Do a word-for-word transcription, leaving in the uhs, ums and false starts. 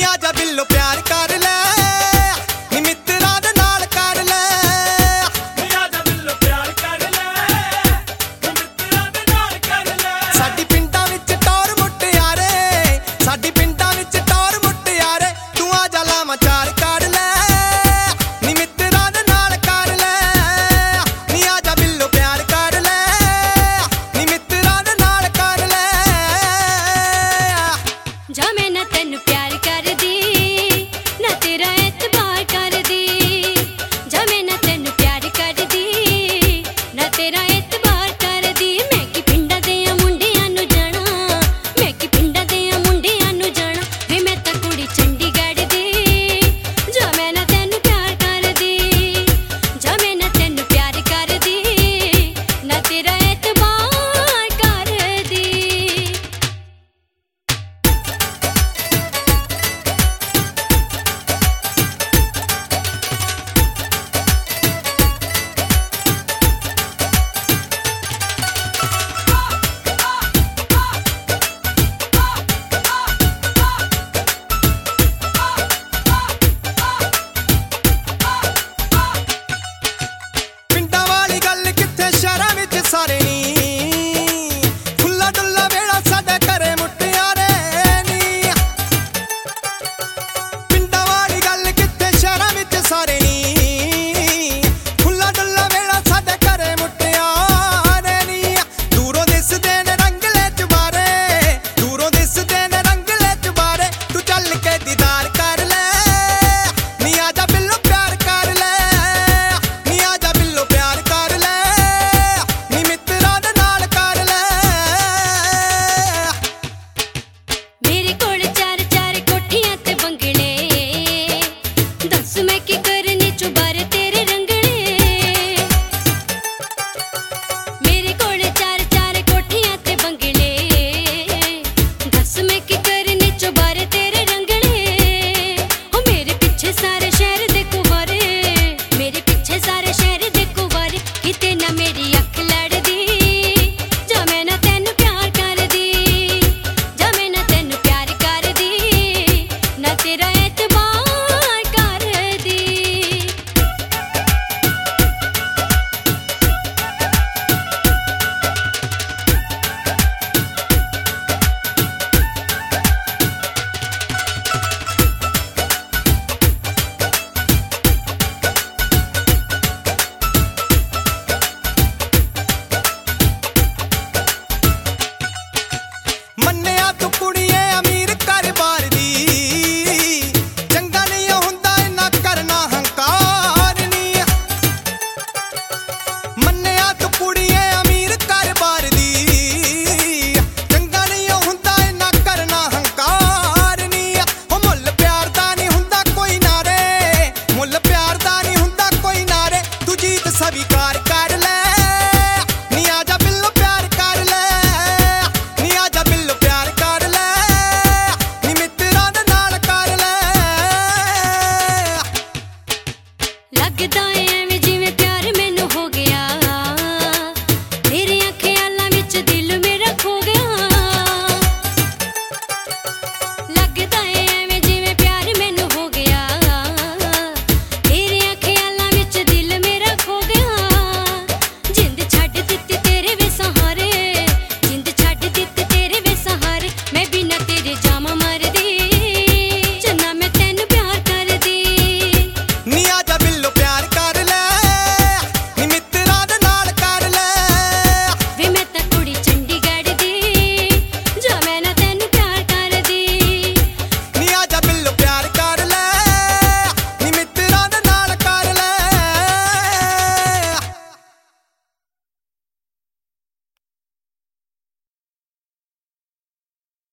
आजा बिल्लो प्यार कर ले नी मित्रा दे नाल कर ले आजा बिल्लो प्यार कर ले नी मित्रा दे नाल कर ले साडी पिंडां विच टौर मुटियारे साडी पिंडां विच टौर मुटियारे तू आजा लामा चार कर ले नी मित्रा दे नाल कर ले नी आजा बिल्लो प्यार कर ले नी मित्रा दे नाल कर ले जा मैं ना तेनू प्यार कर दी ना तेरा एतबार कर